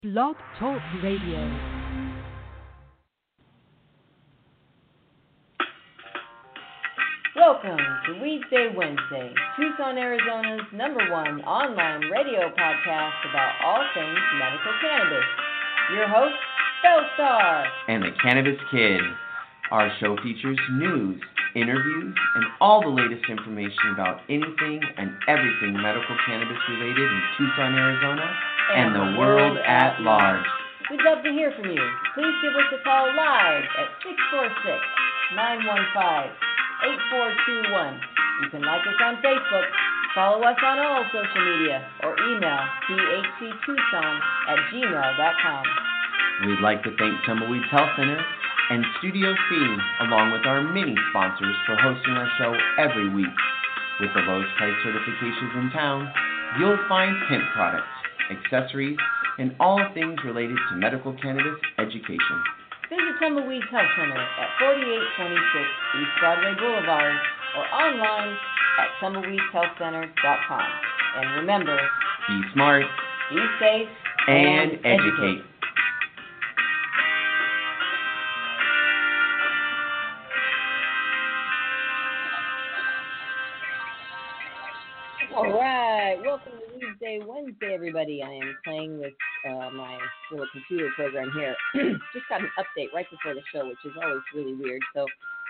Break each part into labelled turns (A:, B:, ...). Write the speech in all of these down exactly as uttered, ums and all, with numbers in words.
A: Blog Talk Radio.
B: Welcome to Weedsday Wednesday, Tucson, Arizona's number one online radio podcast about all things medical cannabis. Your host, Bellstar.
C: And the Cannabis Kid. Our show features news, interviews, and all the latest information about anything and everything medical cannabis related in Tucson, Arizona, and, and the world at large.
B: We'd love to hear from you. Please give us a call live at six four six, nine one five, eight four two one. You can like us on Facebook, follow us on all social media, or email t h c tucson at gmail dot com.
C: We'd like to thank Tumbleweeds Health Center and Studio C, along with our many sponsors, for hosting our show every week. With the lowest price certifications in town, you'll find hemp products, accessories, and all things related to medical cannabis education.
B: Visit Tumbleweeds Health Center at forty-eight twenty-six East Broadway Boulevard or online at tumbleweeds health center dot com. And remember,
C: be smart,
B: be safe,
C: and,
B: and
C: educate.
B: educate. All right, welcome to Weedsday Wednesday, everybody. I am playing with uh, my little computer program here. Just got an update right before the show, which is always really weird. So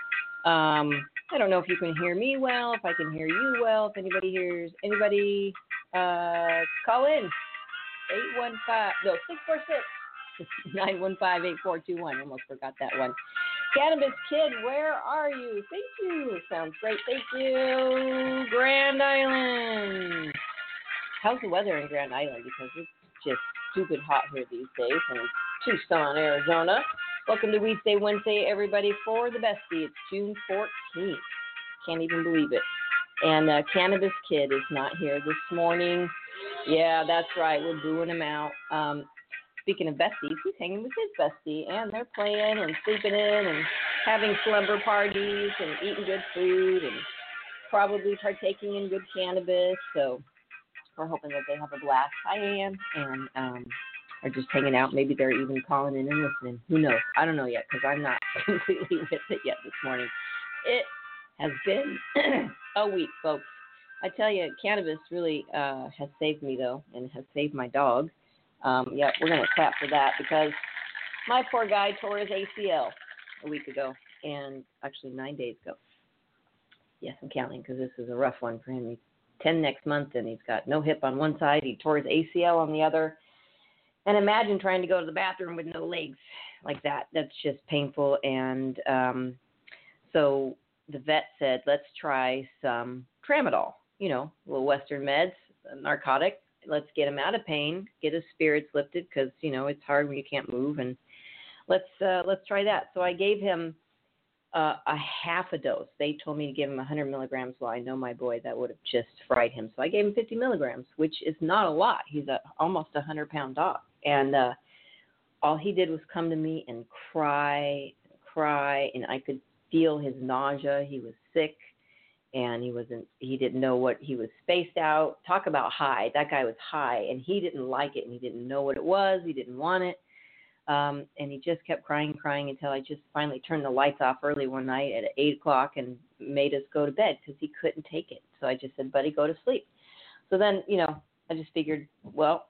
B: um, I don't know if you can hear me well, if I can hear you well, if anybody hears anybody, uh, call in. eight one five, no, six four six, nine one five, eight four two one. Almost forgot that one. Cannabis Kid, where are you? Thank you. Sounds great. Thank you. Grand Island. How's the weather in Grand Island? Because it's just stupid hot here these days in Tucson, Arizona. Welcome to Weedsday Wednesday, everybody, for the bestie. It's June fourteenth. Can't even believe it. And uh, Cannabis Kid is not here this morning. Yeah, that's right. We're booing him out. Um, Speaking of besties, he's hanging with his bestie, and they're playing and sleeping in and having slumber parties and eating good food and probably partaking in good cannabis. So we're hoping that they have a blast. Hi, Ann, and um, are just hanging out. Maybe they're even calling in and listening. Who knows? I don't know yet because I'm not completely with it yet this morning. It has been a week, folks. I tell you, cannabis really uh, has saved me, though, and has saved my dog. Um, yeah, we're going to clap for that because my poor guy tore his A C L a week ago, and actually nine days ago. Yes, I'm counting because this is a rough one for him. He's ten next month, and he's got no hip on one side. He tore his A C L on the other. And imagine trying to go to the bathroom with no legs like that. That's just painful. And um, so the vet said, let's try some tramadol, you know, little Western meds, narcotic. Let's get him out of pain, get his spirits lifted because, you know, it's hard when you can't move. And let's uh, let's try that. So I gave him uh, a half a dose. They told me to give him one hundred milligrams. Well, I know my boy, that would have just fried him. So I gave him fifty milligrams, which is not a lot. He's a, almost a one hundred pound dog. And uh, all he did was come to me and cry, cry, and I could feel his nausea. He was sick. And he wasn't, he didn't know what, he was spaced out. Talk about high. That guy was high, and he didn't like it, and he didn't know what it was. He didn't want it. Um, and he just kept crying, crying until I just finally turned the lights off early one night at eight o'clock and made us go to bed because he couldn't take it. So I just said, buddy, go to sleep. So then, you know, I just figured, well,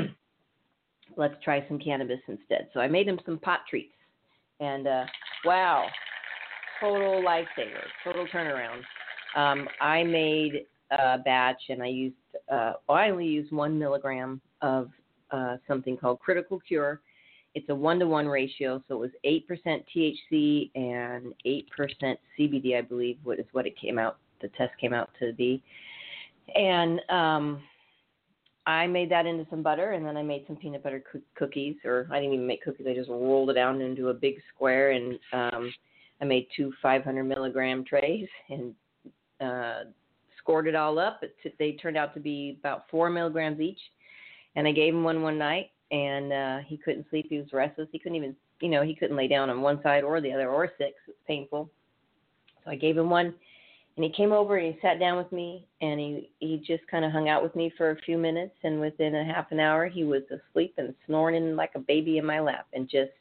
B: let's try some cannabis instead. So I made him some pot treats. And, uh, wow, total lifesaver, total turnaround. Um, I made a batch, and I used, uh, well, I only used one milligram of uh, something called Critical Cure. It's a one-to-one ratio, so it was eight percent T H C and eight percent C B D, I believe, what is what it came out, the test came out to be. And um, I made that into some butter, and then I made some peanut butter co- cookies, or I didn't even make cookies. I just rolled it down into a big square, and um, I made two five hundred milligram trays, and Uh, scored it all up. It t- they turned out to be about four milligrams each, and I gave him one one night, and uh, he couldn't sleep. He was restless. He couldn't even, you know, he couldn't lay down on one side or the other or six. It was painful. So I gave him one, And he came over and he sat down with me, and he, he just kind of hung out with me for a few minutes, and within a half an hour, he was asleep and snoring like a baby in my lap, and just,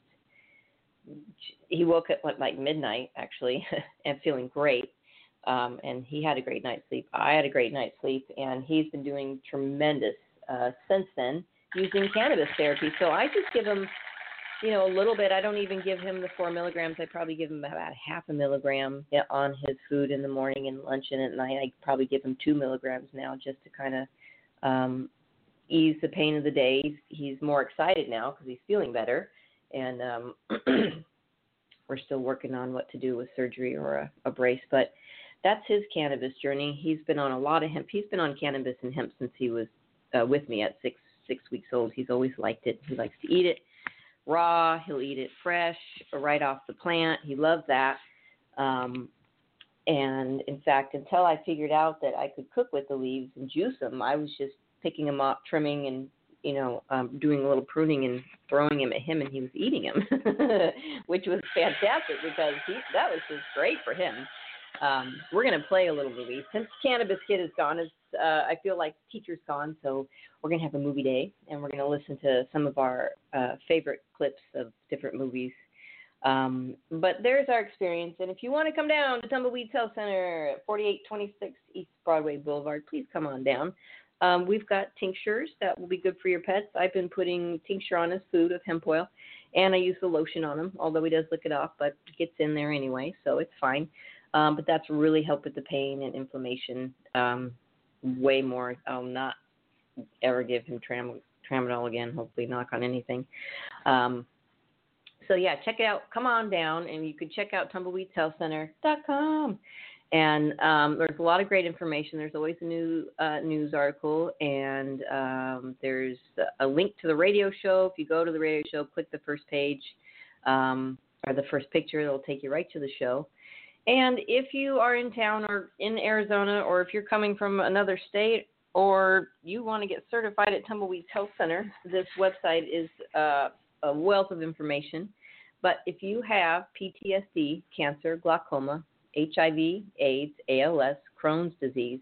B: he woke up at like midnight, actually, and feeling great, um, and he had a great night's sleep. I had a great night's sleep, and he's been doing tremendous uh, since then, using cannabis therapy. So I just give him, you know, a little bit. I don't even give him the four milligrams. I probably give him about half a milligram on his food in the morning and lunch, and at night I probably give him two milligrams now, just to kind of um, ease the pain of the day. He's, he's more excited now because he's feeling better, and um, we're still working on what to do with surgery or a, a brace. But that's his cannabis journey. He's been on a lot of hemp. He's been on cannabis and hemp since he was uh, with me at six six weeks old. He's always liked it. He likes to eat it raw. He'll eat it fresh or right off the plant. He loves that. Um, and in fact, until I figured out that I could cook with the leaves and juice them, I was just picking them up, trimming, and you know, um, doing a little pruning and throwing them at him, and he was eating them, which was fantastic because he, that was just great for him. Um, we're going to play a little movie. Since Cannabis Kid is gone, it's, uh, I feel like teacher's gone, so we're going to have a movie day, and we're going to listen to some of our uh, favorite clips of different movies. Um, but there's our experience, and if you want to come down to Tumbleweeds Health Center at forty-eight twenty-six East Broadway Boulevard, please come on down. Um, we've got tinctures that will be good for your pets. I've been putting tincture on his food of hemp oil, and I use the lotion on him, although he does lick it off, but it gets in there anyway, so it's fine. Um, but that's really helped with the pain and inflammation um, way more. I'll not ever give him tram- tramadol again, hopefully knock on anything. Um, so, yeah, check it out. Come on down, and you can check out tumbleweeds health center dot com. And um, there's a lot of great information. There's always a new uh, news article, and um, there's a link to the radio show. If you go to the radio show, click the first page um, or the first picture. It'll take you right to the show. And if you are in town or in Arizona, or if you're coming from another state, or you want to get certified at Tumbleweeds Health Center, this website is uh, a wealth of information. But if you have P T S D, cancer, glaucoma, H I V, AIDS, A L S, Crohn's disease,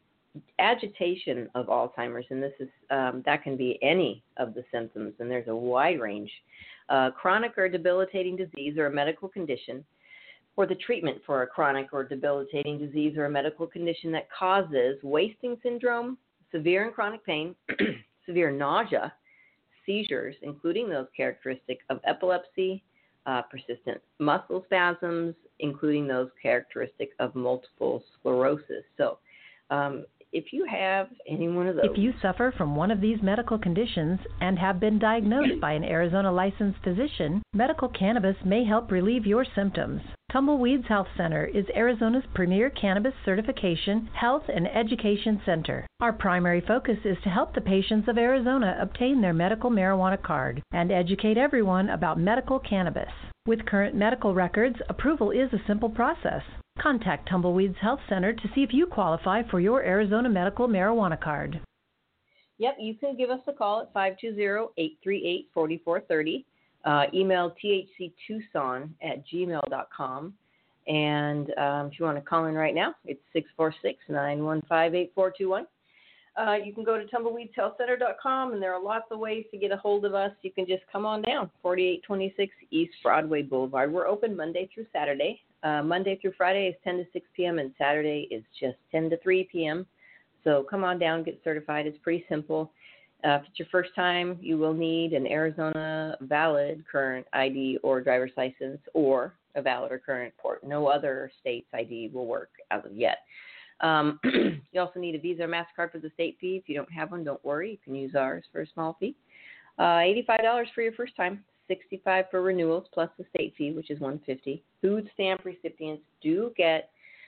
B: agitation of Alzheimer's, and this is um, that can be any of the symptoms, and there's a wide range, uh, chronic or debilitating disease or a medical condition, or the treatment for a chronic or debilitating disease or a medical condition that causes wasting syndrome, severe and chronic pain, severe nausea, seizures, including those characteristic of epilepsy, uh, persistent muscle spasms, including those characteristic of multiple sclerosis. So um, if you have any one of those.
A: If you suffer from one of these medical conditions and have been diagnosed by an Arizona licensed physician, medical cannabis may help relieve your symptoms. Tumbleweeds Health Center is Arizona's premier cannabis certification, health, and education center. Our primary focus is to help the patients of Arizona obtain their medical marijuana card and educate everyone about medical cannabis. With current medical records, approval is a simple process. Contact Tumbleweeds Health Center to see if you qualify for your Arizona medical marijuana card.
B: Yep, you can give us a call at five two zero, eight three eight, four four three zero. Uh, email t h c tucson at gmail dot com. And um, if you want to call in right now, it's six four six, nine one five, eight four two one. Uh, you can go to tumbleweeds health center dot com, and there are lots of ways to get a hold of us. You can just come on down, forty-eight twenty-six East Broadway Boulevard. We're open Monday through Saturday. Uh, Monday through Friday is ten to six p.m., and Saturday is just ten to three p.m. So come on down, get certified. It's pretty simple. Uh, if it's your first time, you will need an Arizona valid current I D or driver's license, or a valid or current port. No other state's I D will work as of yet. Um, you also need a Visa or MasterCard for the state fee. If you don't have one, don't worry. You can use ours for a small fee. Uh, eighty-five dollars for your first time, sixty-five dollars for renewals plus the state fee, which is one hundred fifty dollars. Food stamp recipients do get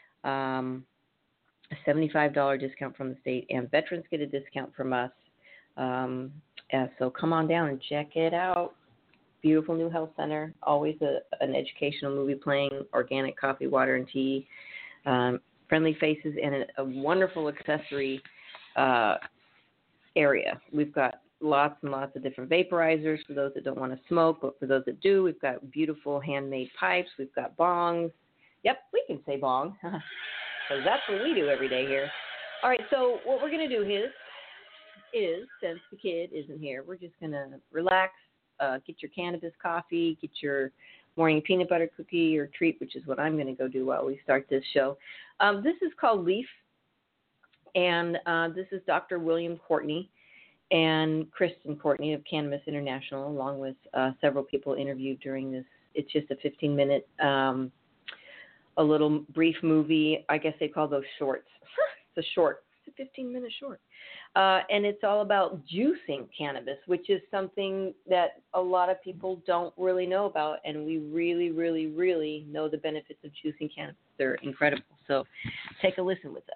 B: um, a seventy-five dollars discount from the state, and veterans get a discount from us. Um, yeah, so come on down and check it out. Beautiful new health center, always a, an educational movie playing, organic coffee, water, and tea, um, friendly faces, and a, a wonderful accessory uh, area. We've got lots and lots of different vaporizers for those that don't want to smoke, but for those that do, we've got beautiful handmade pipes. We've got bongs. Yep, we can say bong. because that's what we do every day here. All right, so what we're going to do is, is, since the kid isn't here, we're just going to relax, uh, get your cannabis coffee, get your morning peanut butter cookie or treat, which is what I'm going to go do while we start this show. Um, this is called Leaf, and uh, this is Doctor William Courtney and Kristen Courtney of Cannabis International, along with uh, several people interviewed during this. It's just a fifteen-minute, um, a little brief movie. I guess they call those shorts. It's a short. It's a fifteen-minute short. Uh, and it's all about juicing cannabis, which is something that a lot of people don't really know about, and we really, really, really know the benefits of juicing cannabis. They're incredible. So take a listen with us.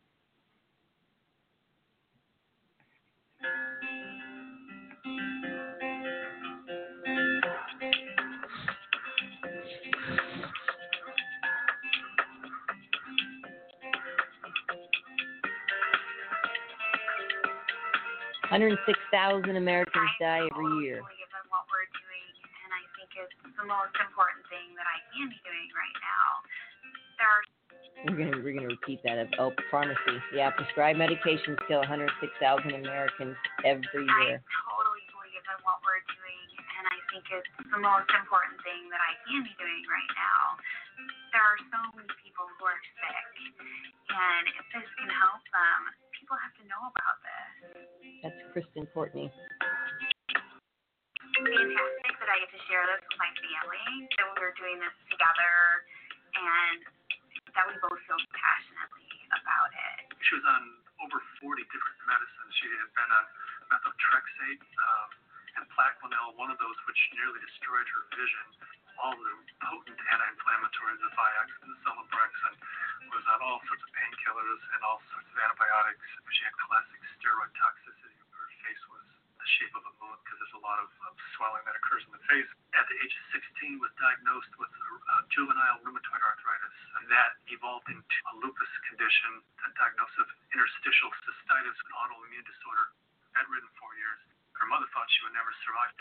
B: one hundred six thousand Americans die every year.
D: Given what we're doing, and I think it's the most important thing that I can be doing right now. There are
B: we're gonna we're gonna repeat that. Oh, pharmacy. Yeah, prescribed medications kill one hundred six thousand Americans every year.
D: I totally believe in what we're doing, and I think it's the most important thing that I can be doing right now. There are so many people who are sick, and if this can help them, people have to know about this.
B: That's Kristen Courtney.
D: Fantastic that I get to share this with my family, that we're doing this together, and that we both feel passionately about it.
E: She was on over forty different medicines. She had been on methotrexate um, and Plaquenil, one of those which nearly destroyed her vision. All the potent anti-inflammatories, the Vioxx and the Celebrex, and was on all sorts of painkillers and all sorts of antibiotics. She had classic steroid toxicity. Her face was the shape of a moon because there's a lot of, of swelling that occurs in the face. At the age of sixteen, was diagnosed with uh, juvenile rheumatoid arthritis, and that evolved into a lupus condition, a diagnosis of interstitial cystitis, an autoimmune disorder, bedridden for years. Her mother thought she would never survive.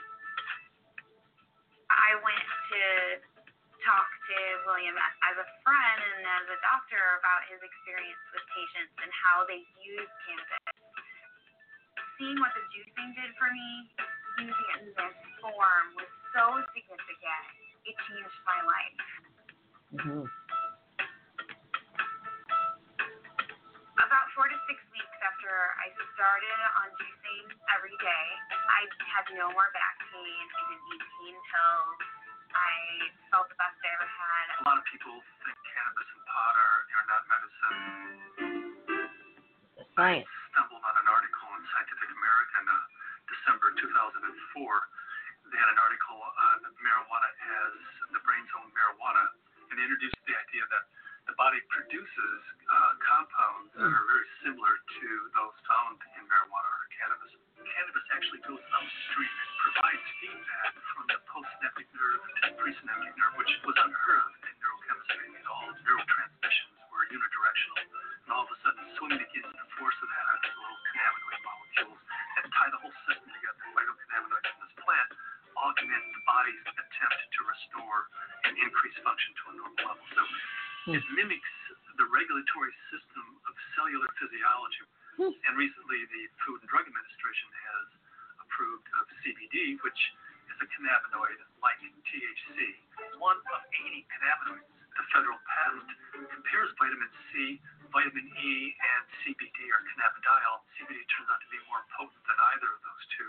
D: I went to talk to William as a friend and as a doctor about his experience with patients and how they use cannabis. Seeing what the juicing did for me, using it in this form, was so significant. It changed my life.
B: Mm-hmm.
D: About four to six weeks after I started on juicing every day, I had no more back pain. I didn't need pain pills. I felt the best I ever had.
E: A lot of people think cannabis and pot are, are not medicine.
B: Science.
E: I stumbled on an article in Scientific American, uh, December two thousand four. They had an article on marijuana as the brain's own marijuana, and they introduced the idea that the body produces uh, compounds that are very similar to those found in marijuana or cannabis. Cannabis actually goes upstream. It provides feedback from the postsynaptic nerve to the presynaptic nerve, which was unheard of in neurochemistry. And all neurotransmissions were unidirectional. And all of a sudden, swimming against the force of that are these little cannabinoid molecules that tie the whole system together. Phytocannabinoids in this plant augment the body's attempt to restore and increase function to a normal level. So it mimics the regulatory system of cellular physiology. And recently, the Food and Drug Administration has approved of C B D, which is a cannabinoid like T H C, one of eighty cannabinoids. The federal patent compares vitamin C, vitamin E, and C B D, or cannabidiol. C B D turns out to be more potent than either of those two.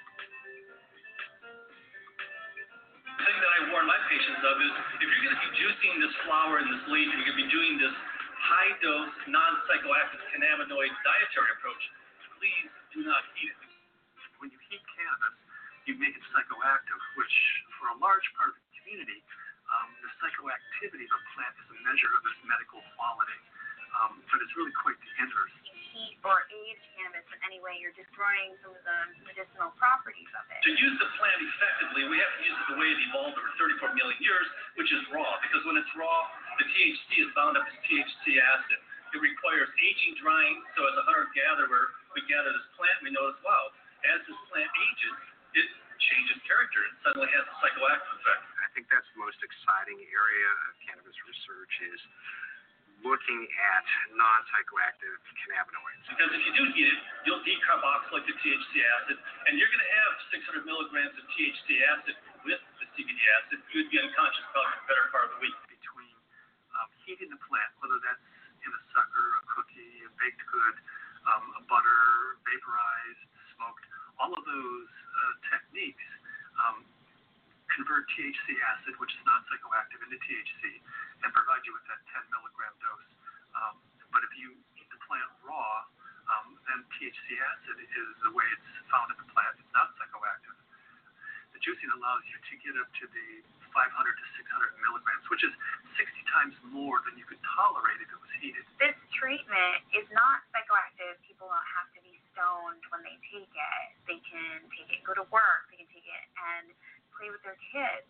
F: The thing that I warn my patients of is if you're going to be juicing this flower and this leaf, and you're going to be doing this high-dose, non-psychoactive cannabinoid dietary approach, please do not heat it.
E: When you heat cannabis, you make it psychoactive, which for a large part of the community, um, the psychoactivity of a plant is a measure of its medical quality, um, but it's really quite the inverse.
D: Heat or age cannabis in any way, you're destroying some of the medicinal properties of it.
F: To use the plant effectively, we have to use it the way it evolved over thirty-four million years, which is raw, because when it's raw, the T H C is bound up as T H C acid. It requires aging, drying, so as a hunter-gatherer, we gather this plant, we notice, wow, as this plant ages, it changes character. It suddenly has a psychoactive effect.
G: I think that's the most exciting area of cannabis research is looking at non-psychoactive cannabinoids.
F: Because if you do heat it, you'll decarboxylate the T H C acid, and you're going to have six hundred milligrams of T H C acid with the C B D acid. You would be unconscious probably for the better part of the week.
E: Between um, heating the plant, whether that's in a sucker, a cookie, a baked good, um, a butter, vaporized, smoked, all of those uh, techniques um, convert T H C acid, which is non-psychoactive, into T H C and provide you with that ten milligram dose. Um, but if you eat the plant raw, um, then T H C acid is the way it's found in the plant. It's not psychoactive. The juicing allows you to get up to the five hundred to six hundred milligrams, which is sixty times more than you could tolerate if it was heated.
D: This treatment is not psychoactive. People don't have to be stoned when they take it. They can take it, go to work, they can take it and play with their kids.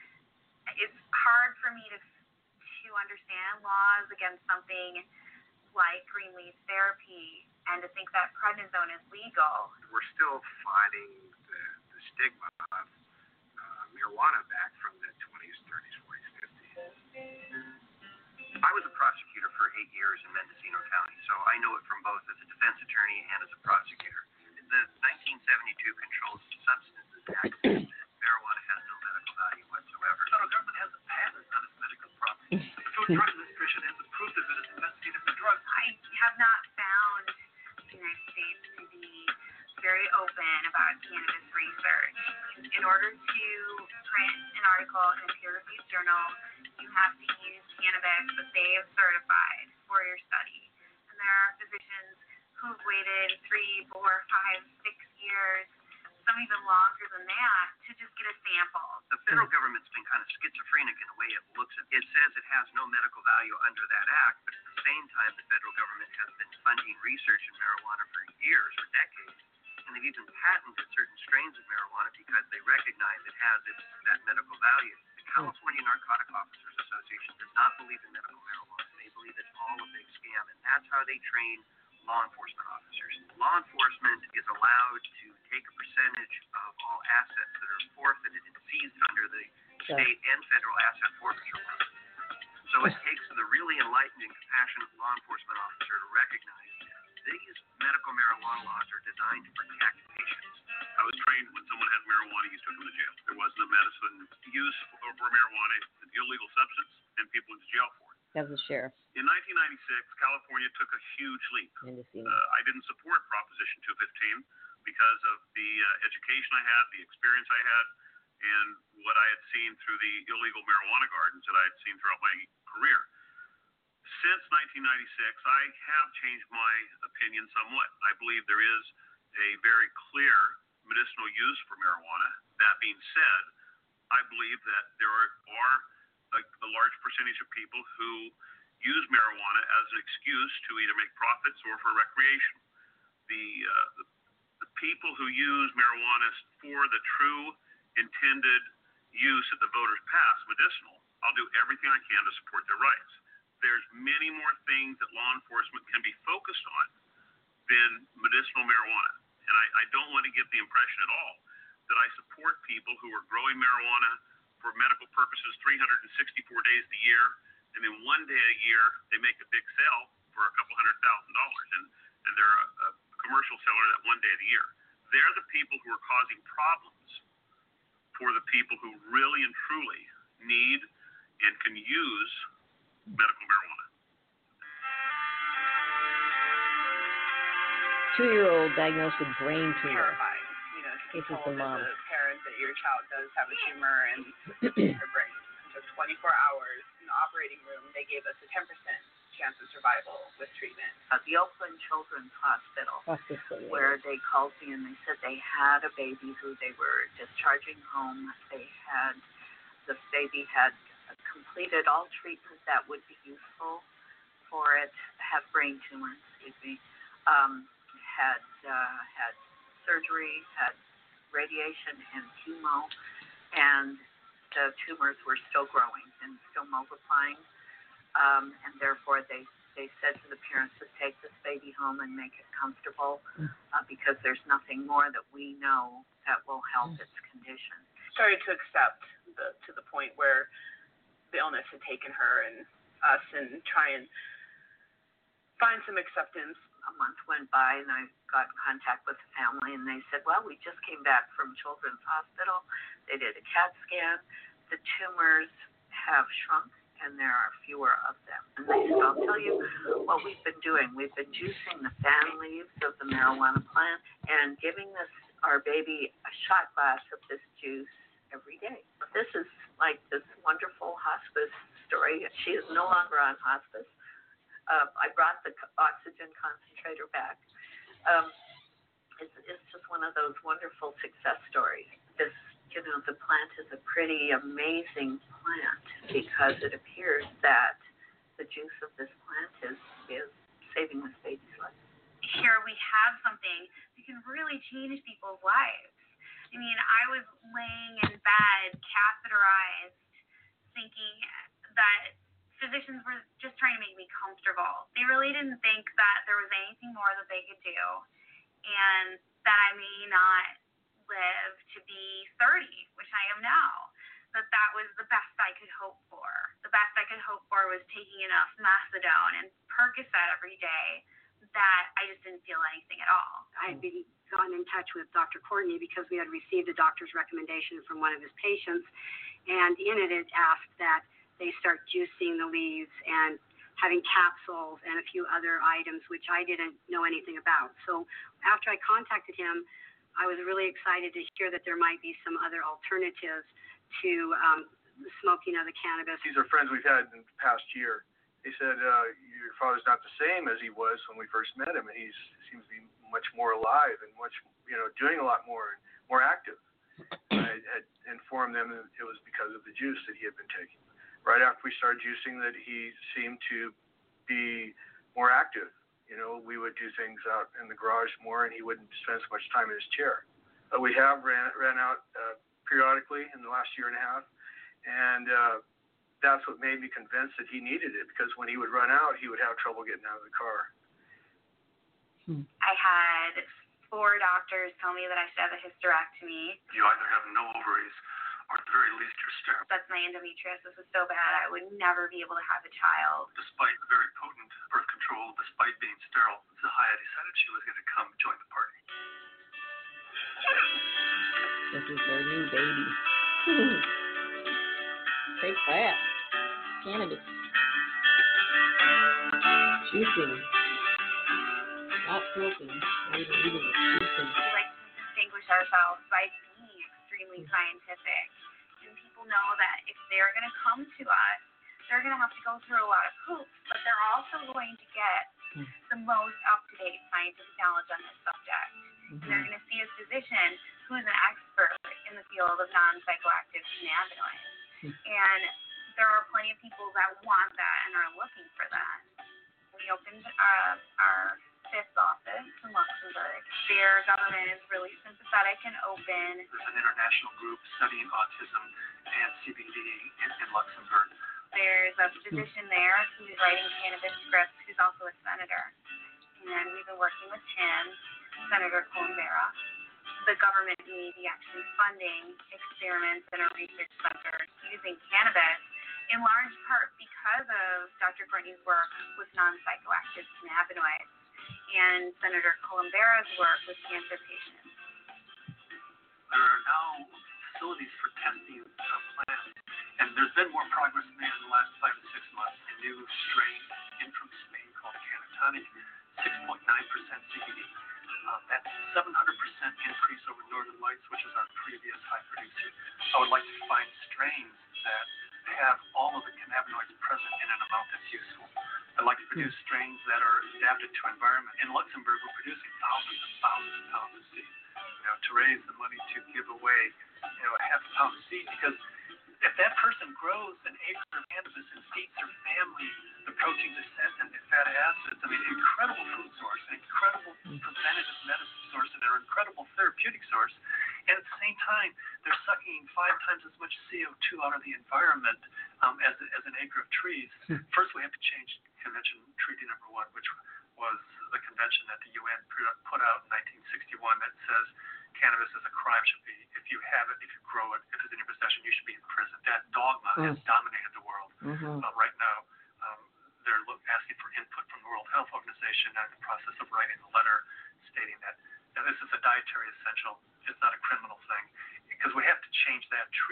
D: It's hard for me to to understand laws against something like green leaf therapy and to think that prednisone is legal.
G: We're still fighting the, the stigma of uh, marijuana back from the twenties, thirties, forties, fifties.
H: I was a prosecutor for eight years in Mendocino County, so I know it from both as a defense attorney and as a prosecutor. The nineteen seventy-two Controlled Substances Act, marijuana has no medical value whatsoever.
E: The federal government has a patent on its medical properties. The Food and Drug Administration has approved of it as investigative drug.
D: I have not found the United States to be very open about cannabis research. In order to print an article in a peer-reviewed journal, you have to use cannabis that they have certified for your study. And there are physicians who've waited three, four, five, six years, some even longer than that, to just get a sample.
H: The federal government's been kind of schizophrenic in the way it looks at it. It says it has no medical value under that act, but at the same time, the federal government has been funding research in marijuana for years or decades, and they've even patented certain strains of marijuana because they recognize it has its, that medical value. The California Narcotic Officers Association does not believe in medical marijuana. They believe it's all a big scam, and that's how they train law enforcement officers. Law enforcement is allowed to take a percentage of all assets that are forfeited and seized under the state and federal asset forfeiture law. So it takes the really enlightened and compassionate law enforcement officer to recognize these medical marijuana laws are designed to protect patients.
E: I was trained when someone had marijuana, you took them to jail. There wasn't a medicine use for marijuana. It's an illegal substance, and people went to jail for it.
B: That was the sheriff.
E: In nineteen ninety-six, California took a huge leap. Uh, I didn't support Proposition two fifteen because of the uh, education I had, the experience I had, and what I had seen through the illegal marijuana gardens that I had seen throughout my career. Since nineteen ninety-six, I have changed my opinion somewhat. I believe there is a very clear medicinal use for marijuana. That being said, I believe that there are, are a, a large percentage of people who use marijuana as an excuse to either make profits or for recreation. The, uh, the, the people who use marijuana for the true intended use that the voters pass, medicinal, I'll do everything I can to support their rights. There's many more things that law enforcement can be focused on than medicinal marijuana. And I, I don't want to give the impression at all that I support people who are growing marijuana for medical purposes three hundred sixty-four days a year, and then one day a year they make a big sale for a couple hundred thousand dollars, and, and they're a, a commercial seller that one day of the year. They're the people who are causing problems for the people who really and truly need and can use medical marijuana.
B: Two-year-old diagnosed with brain tumor.
I: Terrified, you know, to be
B: This is
I: told
B: the mom.
I: as a parent that your child does have a tumor in her brain. It took twenty-four hours in the operating room. They gave us a ten percent chance of survival with treatment.
J: At the Oakland Children's Hospital,
B: Hospital,
J: where they called me and they said they had a baby who they were discharging home. They had, the baby had completed all treatment that would be useful for it, have brain tumor, excuse me, um, had uh, had surgery, had radiation and chemo, and the tumors were still growing and still multiplying, um, and therefore they, they said to the parents to take this baby home and make it comfortable uh, because there's nothing more that we know that will help its condition.
I: Started to accept the, to the point where the illness had taken her and us and try and find some acceptance.
J: A month went by, and I got in contact with the family, and they said, well, we just came back from Children's Hospital. They did a CAT scan. The tumors have shrunk, and there are fewer of them. And they said, I'll tell you what we've been doing. We've been juicing the fan leaves of the marijuana plant and giving this our baby a shot glass of this juice every day. This is like this wonderful hospice story. She is no longer on hospice. Uh, I brought the oxygen concentrator back. Um, it's, it's just one of those wonderful success stories. This, you know, the plant is a pretty amazing plant because it appears that the juice of this plant is, is saving this baby's life.
D: Here we have something that can really change people's lives. I mean, I was laying in bed, catheterized, thinking that physicians were just trying to make me comfortable. They really didn't think that there was anything more that they could do, and that I may not live to be thirty, which I am now. That that was the best I could hope for. The best I could hope for was taking enough methadone and Percocet every day that I just didn't feel anything at all.
K: I had been gotten in touch with Doctor Courtney because we had received a doctor's recommendation from one of his patients, and in it it asked that they start juicing the leaves and having capsules and a few other items which I didn't know anything about. So after I contacted him, I was really excited to hear that there might be some other alternatives to um, the smoking of the cannabis.
L: These are friends we've had in the past year. They said, uh, your father's not the same as he was when we first met him, and he seems to be much more alive and much, you know, doing a lot more and more active. I had informed them that it was because of the juice that he had been taking. Right after we started juicing, that he seemed to be more active. You know, we would do things out in the garage more, and he wouldn't spend so much time in his chair. Uh, we have ran ran out uh, periodically in the last year and a half, and uh, that's what made me convinced that he needed it, because when he would run out, he would have trouble getting out of the car.
D: Hmm. I had four doctors tell me that I should have a hysterectomy.
E: You either have no ovaries, or at the very least you're sterile.
D: That's my endometriosis was so bad I would never be able to have a child.
E: Despite very potent birth control, despite being sterile, Zahia decided she was going to come join the party.
B: This is their new baby. Take that. Cannabis. Juicing. Not smoking. Not even eating it. Juicing.
D: We like to distinguish ourselves by being extremely scientific. And people know that if they're going to come to us, they're going to have to go through a lot of hoops, but they're also going to get the most up-to-date scientific knowledge on this subject. Mm-hmm. And they're going to see a physician who is an expert in the field of non-psychoactive cannabinoids. Mm-hmm. And there are plenty of people that want that and are looking for that. We opened uh, our fifth office in Luxembourg. Their government is really sympathetic and open.
E: There's an international group studying autism and C B D in, in Luxembourg.
D: There's a physician there who's writing cannabis scripts, who's also a senator. And we've been working with him, Senator Columbera. The government may be actually funding experiments in our research centers using cannabis, in large part because of Doctor Courtney's work with non-psychoactive cannabinoids and Senator Columbera's work with cancer patients.
E: There are now facilities for testing uh, plants, and there's been more progress made in the last five to six months. A new strain in from Spain called Cannatonic, six point nine percent C B D. Uh, that's seven hundred percent increase over Northern Lights, which is our previous high producer. I would like to find strains that have all of the cannabinoids present in an amount that's useful. I'd like to produce strains that are adapted to environment. In Luxembourg, we're producing thousands and thousands of pounds of seed, you know, to raise the money to give away, you know, half a pound of seed, because if that person grows an acre of cannabis and feeds their family the protein descent and the fatty acids, I mean, incredible food source, an incredible preventative medicine source, and an incredible therapeutic source. And at the same time, they're sucking five times as much C O two out of the environment um, as, as an acre of trees. First, we have to change Convention Treaty Number One, which was the convention that the U N put out in nineteen sixty-one that says cannabis is a crime, should be, if you have it, if you grow it, if it's in your possession, you should be in prison. That dogma mm. has dominated the world. Mm-hmm. Uh, right now, um, they're look, asking for input from the World Health Organization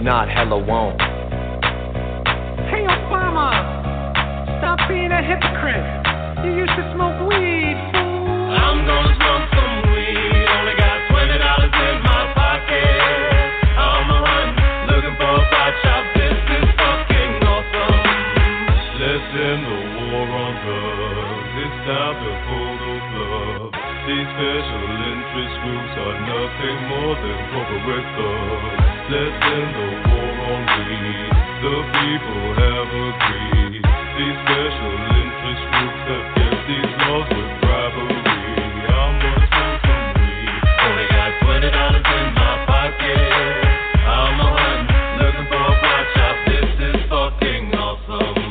M: not hella won't.
N: Hey Obama, stop being a hypocrite. You used to smoke weed, fool.
O: I'm gonna smoke some weed. Only got twenty dollars in my pocket. I'm a run, looking for a pot shop. This is fucking awesome. Let's end the war on drugs. It's time to pull the plug. These special interest groups are nothing more than corporate thugs. Let's end the war on weed. The people have agreed. These special interest groups have kept these laws with bribery. I'm gonna smoke some weed. Only got twenty dollars in my pocket. I'm a hunting, looking for a pot shop. This is fucking awesome.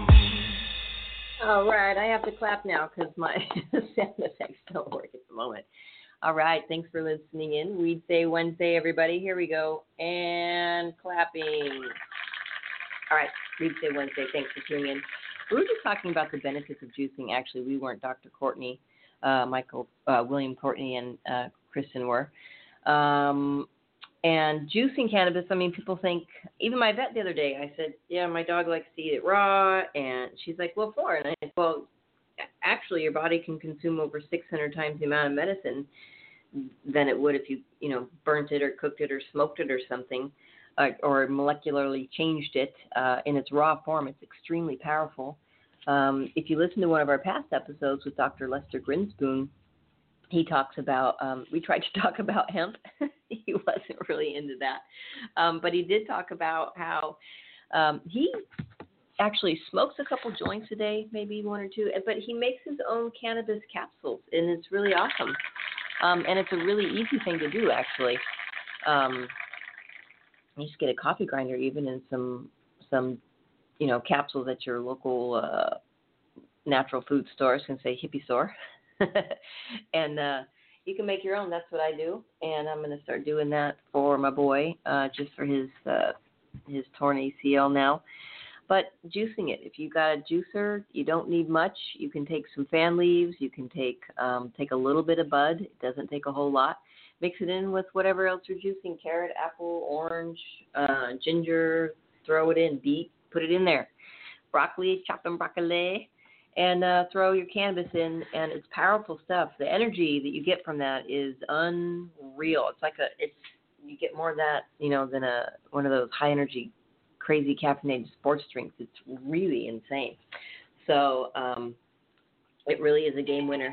B: All right, I have to clap now because my sound effects don't work at the moment. All right, thanks for listening in. We'd say Wednesday, everybody. Here we go. And clapping. All right, We'd say Wednesday. Thanks for tuning in. We were just talking about the benefits of juicing. Actually, we weren't. Doctor Courtney, uh, Michael, uh, William Courtney, and uh, Kristen were. Um, and juicing cannabis, I mean, people think, even my vet the other day, I said, yeah, my dog likes to eat it raw. And she's like, well, for? And I said, well, actually, your body can consume over six hundred times the amount of medicine than it would if you, you know, burnt it or cooked it or smoked it or something, uh, or molecularly changed it uh, in its raw form. It's extremely powerful. Um, if you listen to one of our past episodes with Doctor Lester Grinspoon, he talks about, um, we tried to talk about hemp. He wasn't really into that. Um, but he did talk about how um, he actually smokes a couple joints a day, maybe one or two, but he makes his own cannabis capsules, and it's really awesome. Um, and it's a really easy thing to do, actually. Um, you just get a coffee grinder even and some, some, you know, capsules at your local uh, natural food store. I was going to say hippie store. and uh, you can make your own. That's what I do. And I'm going to start doing that for my boy, uh, just for his uh, his torn A C L now. But juicing it, if you got a juicer, you don't need much. You can take some fan leaves. You can take um, take a little bit of bud. It doesn't take a whole lot. Mix it in with whatever else you're juicing, carrot, apple, orange, uh, ginger. Throw it in, beet, put it in there. Broccoli, chop them broccoli, and uh, throw your cannabis in, and it's powerful stuff. The energy that you get from that is unreal. It's like a, it's you get more of that, you know, than a one of those high energy, crazy caffeinated sports drinks. It's really insane. So um, it really is a game winner.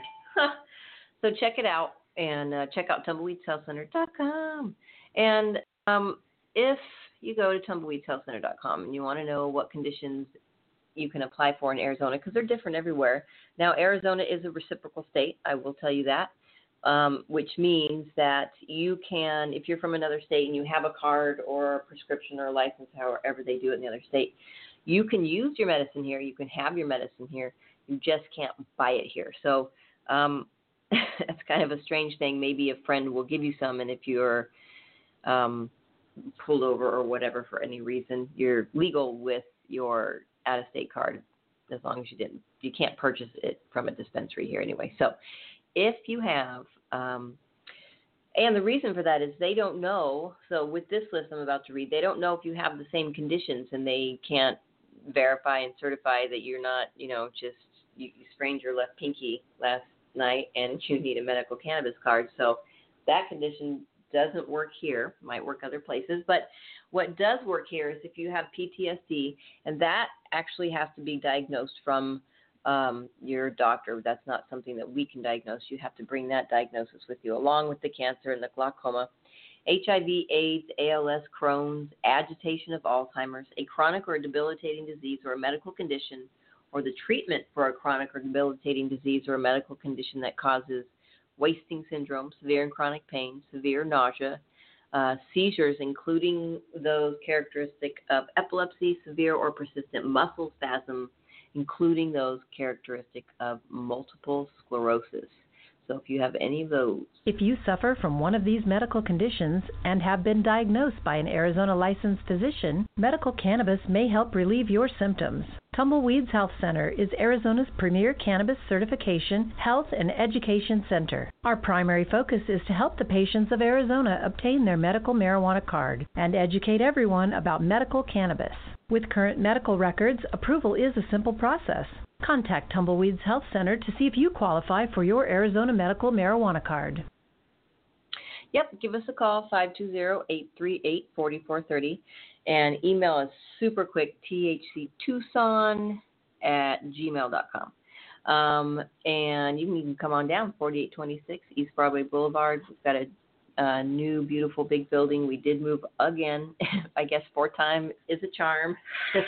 B: So check it out, and uh, check out tumbleweeds health center dot com. And um, if you go to tumbleweeds health center dot com and you want to know what conditions you can apply for in Arizona, because they're different everywhere. Now, Arizona is a reciprocal state, I will tell you that, um, which means that you can, if you're from another state and you have a card or a prescription or a license, however they do it in the other state, you can use your medicine here. You can have your medicine here. You just can't buy it here. So um, that's kind of a strange thing. Maybe a friend will give you some, and if you're um, pulled over or whatever for any reason, you're legal with your out-of-state card, as long as you didn't, you can't purchase it from a dispensary here anyway. So if you have, um, and the reason for that is they don't know, so with this list I'm about to read, they don't know if you have the same conditions, and they can't verify and certify that you're not, you know, just, you, you sprained your left pinky last night and you need a medical cannabis card. So that condition doesn't work here, might work other places, but what does work here is if you have P T S D, and that actually has to be diagnosed from um, your doctor. That's not something that we can diagnose. You have to bring that diagnosis with you, along with the cancer and the glaucoma, H I V, AIDS, A L S, Crohn's, agitation of Alzheimer's, a chronic or debilitating disease or a medical condition, or the treatment for a chronic or debilitating disease or a medical condition that causes wasting syndrome, severe and chronic pain, severe nausea, uh, seizures, including those characteristic of epilepsy, severe or persistent muscle spasm, including those characteristic of multiple sclerosis. So if you have any of those.
A: If you suffer from one of these medical conditions and have been diagnosed by an Arizona licensed physician, medical cannabis may help relieve your symptoms. Tumbleweeds Health Center is Arizona's premier cannabis certification, health, and education center. Our primary focus is to help the patients of Arizona obtain their medical marijuana card and educate everyone about medical cannabis. With current medical records, approval is a simple process. Contact Tumbleweeds Health Center to see if you qualify for your Arizona medical marijuana card.
B: Yep, give us a call, five two zero, eight three eight, four four three zero, and email us super quick, t h c tucson at gmail dot com. Um, and you can, you can come on down, forty-eight twenty-six East Broadway Boulevard. We've got a, a new, beautiful, big building. We did move again. I guess fourth time is a charm.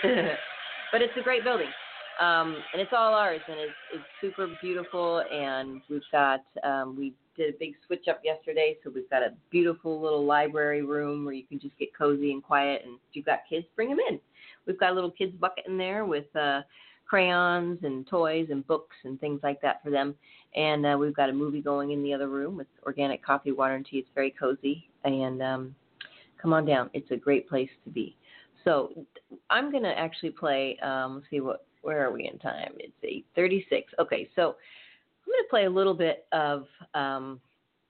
B: But it's a great building. Um, and it's all ours, and it's, it's super beautiful, and we've got, um, we did a big switch up yesterday, so we've got a beautiful little library room where you can just get cozy and quiet, and if you've got kids, bring them in. We've got a little kids bucket in there with uh, crayons and toys and books and things like that for them, and uh, we've got a movie going in the other room with organic coffee, water, and tea. It's very cozy, and um, come on down. It's a great place to be. So I'm going to actually play, um, let's see, what, where are we in time? It's eight thirty-six. Okay, so I'm going to play a little bit of um,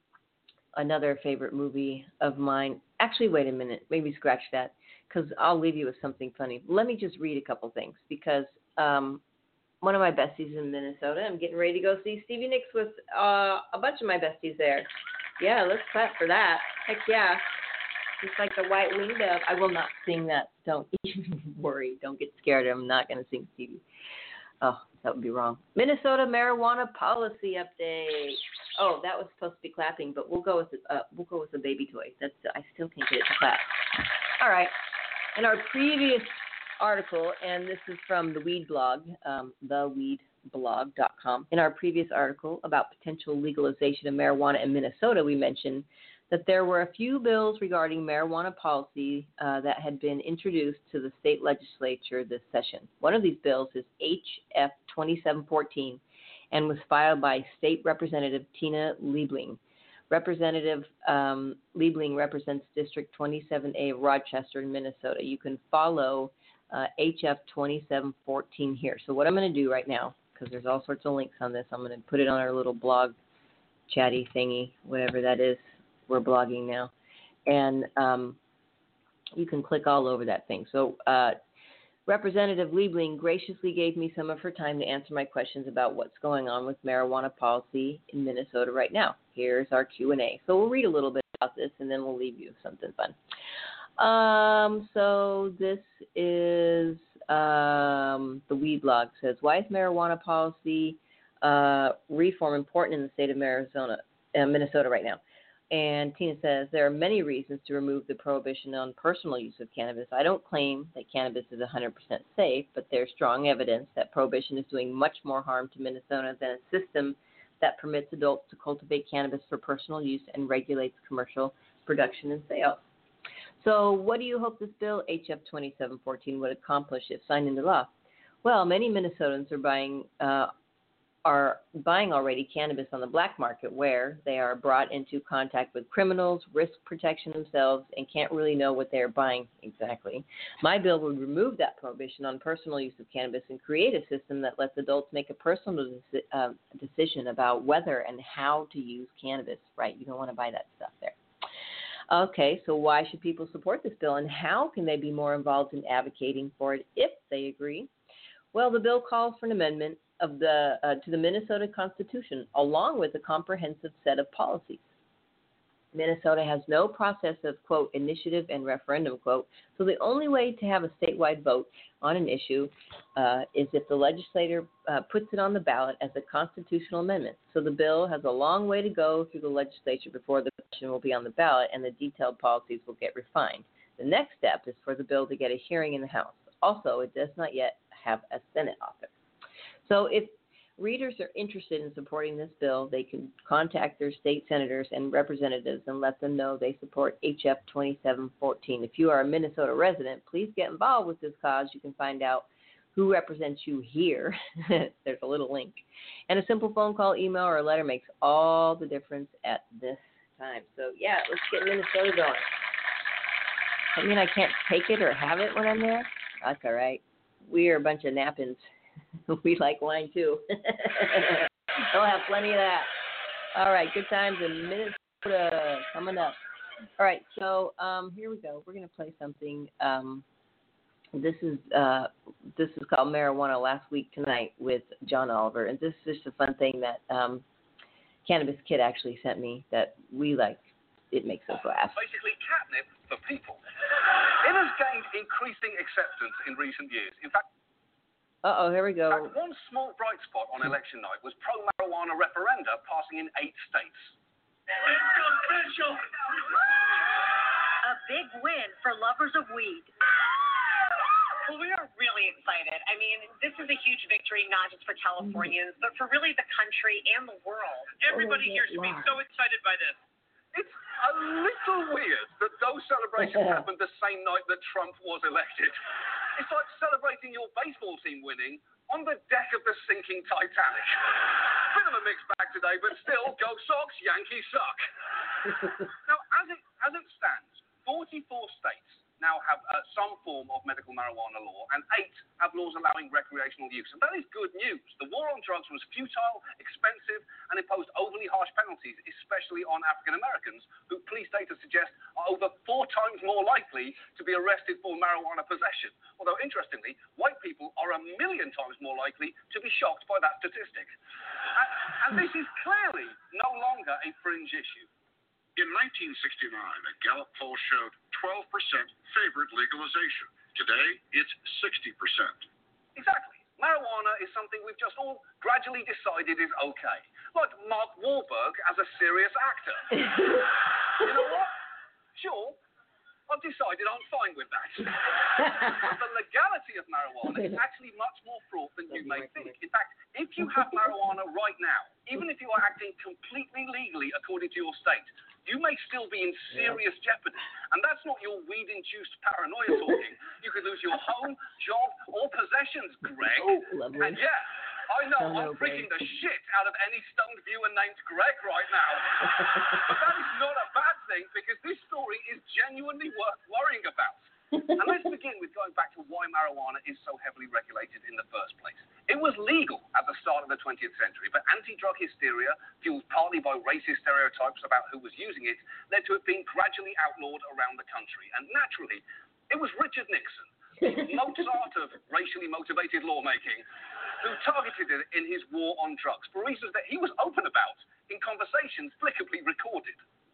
B: another favorite movie of mine. Actually, wait a minute. Maybe scratch that, because I'll leave you with something funny. Let me just read a couple things, because um, one of my besties in Minnesota, I'm getting ready to go see Stevie Nicks with uh, a bunch of my besties there. Yeah, let's clap for that. Heck yeah. Just like the white winged dove. I will not sing that. Don't even worry. Don't get scared. I'm not going to sing Stevie. Oh, that would be wrong. Minnesota marijuana policy update. Oh, that was supposed to be clapping, but we'll go with uh, we'll go with the baby toy. That's I still can't get it to clap. All right. In our previous article, and this is from the Weed Blog, um, the weed blog dot com. In our previous article about potential legalization of marijuana in Minnesota, we mentioned that there were a few bills regarding marijuana policy uh, that had been introduced to the state legislature this session. One of these bills is H F twenty-seven fourteen and was filed by State Representative Tina Liebling. Representative um, Liebling represents District twenty-seven A of Rochester in Minnesota. You can follow uh, H F twenty-seven fourteen here. So what I'm going to do right now, because there's all sorts of links on this, I'm going to put it on our little blog chatty thingy, whatever that is. We're blogging now, and um, you can click all over that thing. So uh, Representative Liebling graciously gave me some of her time to answer my questions about what's going on with marijuana policy in Minnesota right now. Here's our Q and A. So we'll read a little bit about this, and then we'll leave you with something fun. Um, so this is um, the Weed Blog says, why is marijuana policy uh, reform important in the state of Arizona, uh, Minnesota right now? And Tina says, there are many reasons to remove the prohibition on personal use of cannabis. I don't claim that cannabis is one hundred percent safe, but there's strong evidence that prohibition is doing much more harm to Minnesota than a system that permits adults to cultivate cannabis for personal use and regulates commercial production and sales. So what do you hope this bill, H F twenty-seven fourteen, would accomplish if signed into law? Well, many Minnesotans are buying uh, are buying already cannabis on the black market, where they are brought into contact with criminals, risk protection themselves, and can't really know what they are buying exactly. My bill would remove that prohibition on personal use of cannabis and create a system that lets adults make a personal deci- uh, decision about whether and how to use cannabis. Right? You don't want to buy that stuff there. Okay, so why should people support this bill, and how can they be more involved in advocating for it if they agree? Well, the bill calls for an amendment of the uh, to the Minnesota Constitution, along with a comprehensive set of policies. Minnesota has no process of, quote, initiative and referendum, quote, so the only way to have a statewide vote on an issue uh, is if the legislator uh, puts it on the ballot as a constitutional amendment. So the bill has a long way to go through the legislature before the question will be on the ballot and the detailed policies will get refined. The next step is for the bill to get a hearing in the House. Also, it does not yet have a Senate author. So if readers are interested in supporting this bill, they can contact their state senators and representatives and let them know they support H F twenty-seven fourteen. If you are a Minnesota resident, please get involved with this cause. You can find out who represents you here. There's a little link. And a simple phone call, email, or a letter makes all the difference at this time. So, yeah, let's get Minnesota going. I mean, I can't take it or have it when I'm there. That's all right. we are a bunch of nappins. We like wine too. They'll have plenty of that. All right, good times in Minnesota coming up. All right, so um, here we go. We're going to play something. Um, this is uh, this is called Marijuana Last Week Tonight with John Oliver, and this is just a fun thing that um, Cannabis Kid actually sent me that we like. It makes us laugh.
P: Basically, catnip for people. It has gained increasing acceptance in recent years. In fact,
B: Uh-oh, here we go.
P: in fact, one small bright spot on election night was pro-marijuana referenda passing in eight states.
Q: It's official! A big win for lovers of weed.
R: Well, we are really excited. I mean, this is a huge victory, not just for Californians, but for really the country and the world.
P: Everybody here should be so excited by this. It's a little weird that those celebrations happened the same night that Trump was elected. It's like celebrating your baseball team winning on the deck of the sinking Titanic. Bit of a mixed bag today, but still, go Sox, Yankees suck. Now, as it, as it stands, forty-four states now have uh, some form of medical marijuana law, and eight have laws allowing recreational use. And that is good news. The war on drugs was futile, expensive, and imposed overly harsh penalties, especially on African Americans, who police data suggest are over four times more likely to be arrested for marijuana possession. Although, interestingly, white people are a million times more likely to be shocked by that statistic. And, and this is clearly no longer a fringe issue.
S: In nineteen sixty-nine, a Gallup poll showed twelve percent favored legalization. Today, it's sixty percent.
P: Exactly. Marijuana is something we've just all gradually decided is okay. Like Mark Wahlberg as a serious actor. You know what? Sure, I've decided I'm fine with that. But the legality of marijuana is actually much more fraught than you may think. In fact, if you have marijuana right now, even if you are acting completely legally according to your state, you may still be in serious yeah. jeopardy. And that's not your weed-induced paranoia talking. You could lose your home, job, or possessions, Greg.
B: Oh, lovely.
P: And yeah, I know,
B: Don't
P: I'm
B: know,
P: freaking
B: Greg.
P: the shit out of any stoned viewer named Greg right now. But that is not a bad thing, because this story is genuinely worth worrying about. And let's begin with going back to why marijuana is so heavily regulated in the first place. It was legal at the start of the twentieth century, but anti-drug hysteria, fueled partly by racist stereotypes about who was using it, led to it being gradually outlawed around the country. And naturally, it was Richard Nixon, Mozart of racially motivated lawmaking, who targeted it in his war on drugs for reasons that he was open about in conversations flickably recorded.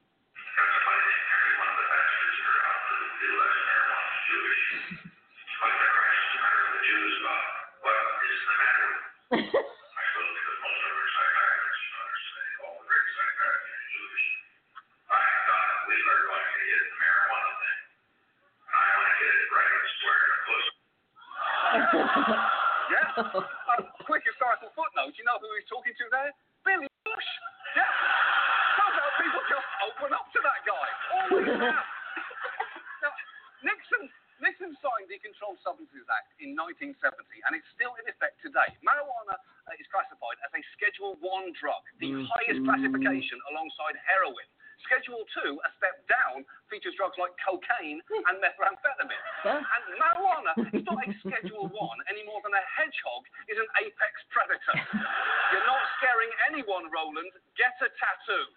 P: Yeah. A quick historical footnote. You know who he's talking to there? Billy Bush. Yeah. Turns out people just open up to that guy. Always have. Now, Nixon, Nixon signed the Controlled Substances Act in nineteen seventy, and it's still in effect today. Marijuana uh, is classified as a Schedule One drug, the mm-hmm. highest classification alongside heroin. Schedule two, a step down, features drugs like cocaine and methamphetamine. Yeah. And marijuana is not a Schedule one any more than a hedgehog is an apex predator. You're not scaring anyone, Roland. Get a tattoo.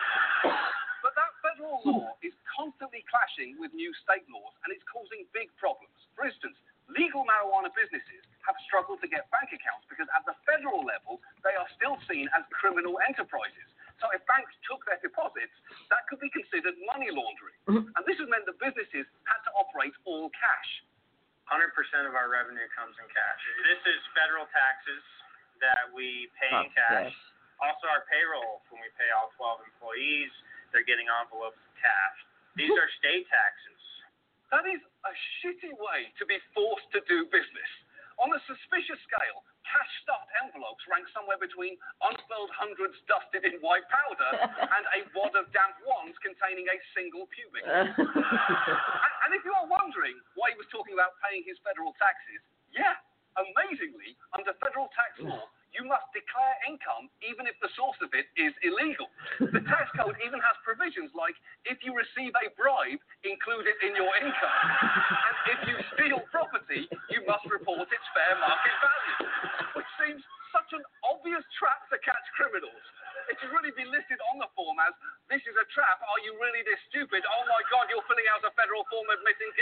P: But that federal law is constantly clashing with new state laws, and it's causing big problems. For instance, legal marijuana businesses have struggled to get bank accounts because at the federal level, they are still seen as criminal enterprises. So if banks took their deposits, that could be considered money laundering. Mm-hmm. And this has meant that businesses had to operate all cash.
T: one hundred percent of our revenue comes in cash. This is federal taxes that we pay in cash. Yes. Also our payroll, when we pay all twelve employees, they're getting envelopes of cash. These are state taxes.
P: That is a shitty way to be forced to do business. On a suspicious scale, cash-stuffed envelopes rank somewhere between unfurled hundreds dusted in white powder and a wad of damp wands containing a single pubic. and, and if you are wondering why he was talking about paying his federal taxes, yeah, amazingly, under federal tax law, you must declare income even if the source of it is illegal. The tax code even has provisions like, if you receive a bribe, include it in your income. And if you steal property, you must report its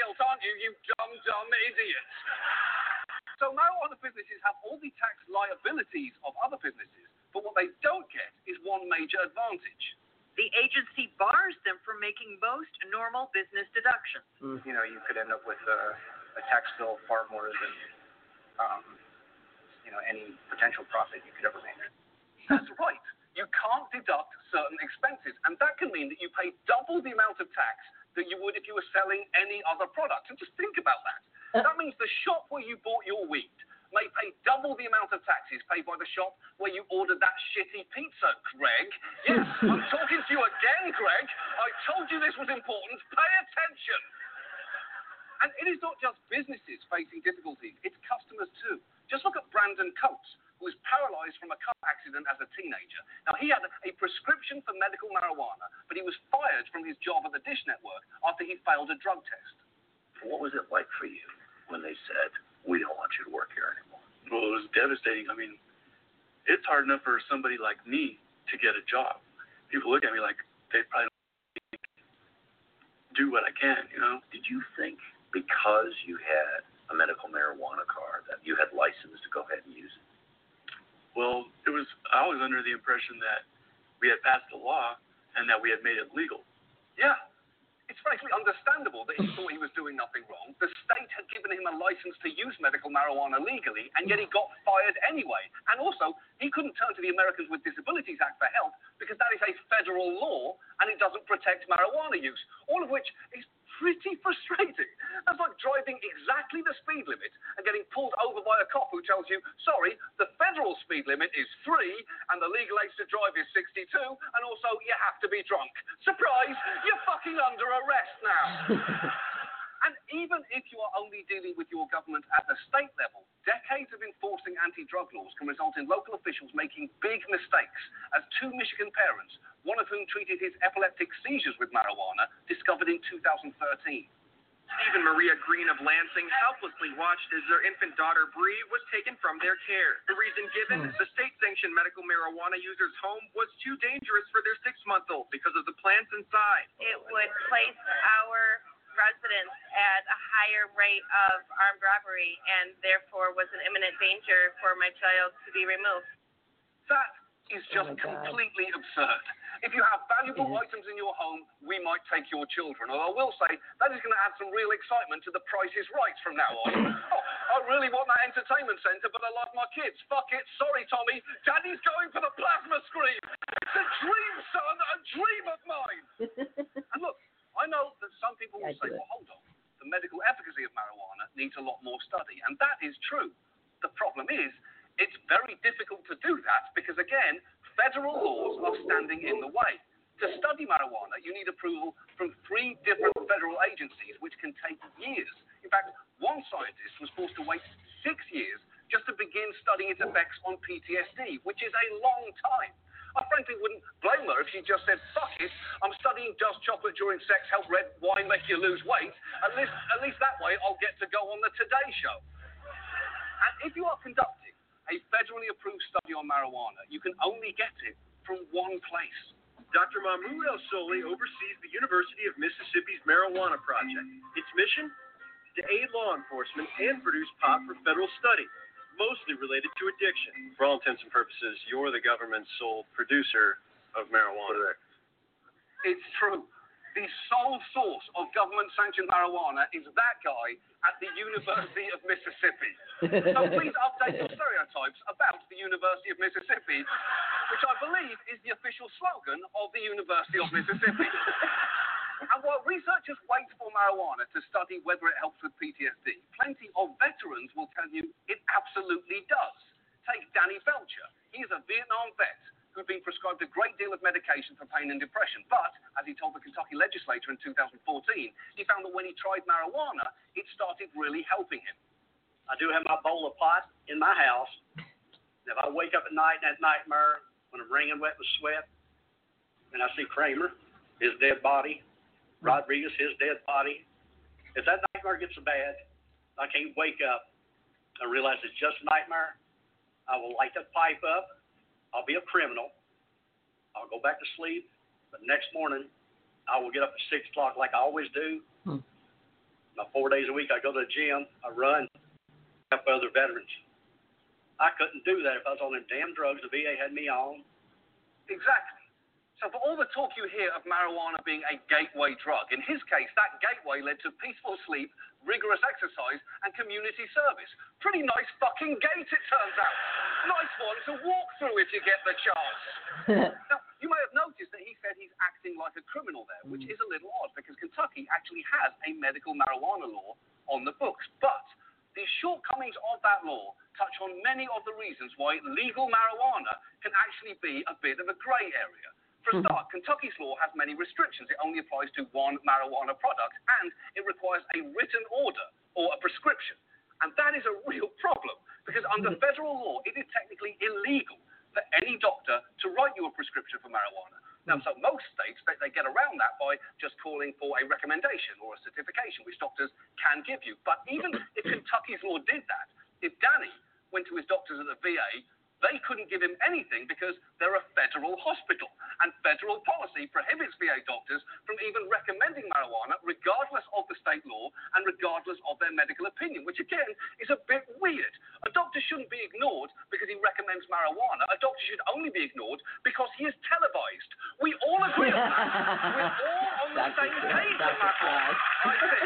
P: guilt, aren't you, you dumb, dumb idiots? So marijuana businesses have all the tax liabilities of other businesses, but what they don't get is one major advantage.
C: The agency bars them from making most normal business deductions.
T: Mm. You know, you could end up with a, a tax bill far more than, um, you know, any potential profit you could ever make.
P: That's right. You can't deduct certain expenses, and that can mean that you pay double the amount of tax that you would if you were selling any other product. And just think about that. That means the shop where you bought your weed may pay double the amount of taxes paid by the shop where you ordered that shitty pizza, Greg. Yes, I'm talking to you again, Greg. I told you this was important. Pay attention. And it is not just businesses facing difficulties, it's customers too. Just look at Brandon Coates, who was paralyzed from a car accident as a teenager. Now, he had a prescription for medical marijuana, but he was fired from his job at the Dish Network after he failed a drug test.
U: What was it like for you when they said, we don't want you to work here anymore?
E: Well, it was devastating. I mean, it's hard enough for somebody like me to get a job. People look at me like they probably don't do what I can, you know?
U: Did you think because you had a medical marijuana card that you had license to go ahead and use it?
E: Well, it was, I was under the impression that we had passed a law and that we had made it legal.
P: Yeah. It's frankly understandable that he thought he was doing nothing wrong. The state had given him a license to use medical marijuana legally, and yet he got fired anyway. And also, he couldn't turn to the Americans with Disabilities Act for help because that is a federal law and it doesn't protect marijuana use, all of which is pretty frustrating. That's like driving exactly the speed limit and getting pulled over by a cop who tells you, sorry, the federal speed limit is three and the legal age to drive is sixty-two, and also you have to be drunk. Surprise, you're fucking under arrest now. And even if you are only dealing with your government at the state level, decades of enforcing anti-drug laws can result in local officials making big mistakes, as two Michigan parents, one of whom treated his epileptic seizures with marijuana, discovered in two thousand thirteen.
V: Stephen Maria Green of Lansing helplessly watched as their infant daughter Bree was taken from their care. The reason given,
W: Hmm.
V: the state-sanctioned medical marijuana user's home was too dangerous for their six-month-old because of the plants inside.
X: It would place our residents at a higher rate of armed robbery and therefore was an imminent danger for my child to be removed.
P: That is just completely absurd. If you have valuable items in your home, we might take your children. Although I will say, that is going to add some real excitement to the Price is Right from now on. Oh, I really want that entertainment centre, but I love my kids. Fuck it. Sorry, Tommy. Daddy's going for the plasma screen. It's a dream, son. A dream of mine. And look, I know that some people will say, well, hold on. The medical efficacy of marijuana needs a lot more study. And that is true. The problem is, it's very difficult to do that because, again, federal laws are standing in the way. To study marijuana, you need approval from three different federal agencies, which can take years. In fact, one scientist was forced to wait six years just to begin studying its effects on P T S D, which is a long time. I frankly wouldn't blame her if she just said, fuck it, I'm studying does chocolate during sex help red wine make you lose weight? At least, at least that way I'll get to go on the Today Show. And if you are conducting a federally approved study on marijuana, you can only get it from one place.
F: Doctor Mahmoud El-Soli oversees the University of Mississippi's marijuana project. Its mission? To aid law enforcement and produce pot for federal study, mostly related to addiction. For all intents and purposes, you're the government's sole producer of marijuana.
P: It's true. The sole source of government-sanctioned marijuana is that guy at the University of Mississippi. So please update your stereotypes about the University of Mississippi, which I believe is the official slogan of the University of Mississippi. And while researchers wait for marijuana to study whether it helps with P T S D, plenty of veterans will tell you it absolutely does. Take Danny Belcher. He is a Vietnam vet who'd been prescribed a great deal of medication for pain and depression. But, as he told the Kentucky legislature in two thousand fourteen, he found that when he tried marijuana, it started really helping him.
W: I do have my bowl of pot in my house. If I wake up at night in that nightmare when I'm wringing wet with sweat, and I see Kramer, his dead body, Rodriguez, his dead body, if that nightmare gets so bad, I can't wake up and realize it's just a nightmare, I will light that pipe up. I'll be a criminal. I'll go back to sleep. But next morning, I will get up at six o'clock like I always do. Hmm. My four days a week, I go to the gym, I run, help other veterans. I couldn't do that if I was on them damn drugs the V A had me on.
P: Exactly. So for all the talk you hear of marijuana being a gateway drug, in his case, that gateway led to peaceful sleep, rigorous exercise, and community service. Pretty nice fucking gate, it turns out. Nice one to walk through if you get the chance. Now, you may have noticed that he said he's acting like a criminal there, which is a little odd because Kentucky actually has a medical marijuana law on the books. But the shortcomings of that law touch on many of the reasons why legal marijuana can actually be a bit of a grey area. For a start, Kentucky's law has many restrictions. It only applies to one marijuana product, and it requires a written order or a prescription. And that is a real problem, because under federal law, it is technically illegal for any doctor to write you a prescription for marijuana. Now, so most states, they, they get around that by just calling for a recommendation or a certification, which doctors can give you. But even if Kentucky's law did that, if Danny went to his doctors at the V A, they couldn't give him anything because they're a federal hospital. And federal policy prohibits V A doctors from even recommending marijuana, regardless of the state law and regardless of their medical opinion, which again is a bit weird. A doctor shouldn't be ignored because he recommends marijuana. A doctor should only be ignored because he is televised. We all agree on that. We're all on the same page on that one, I think.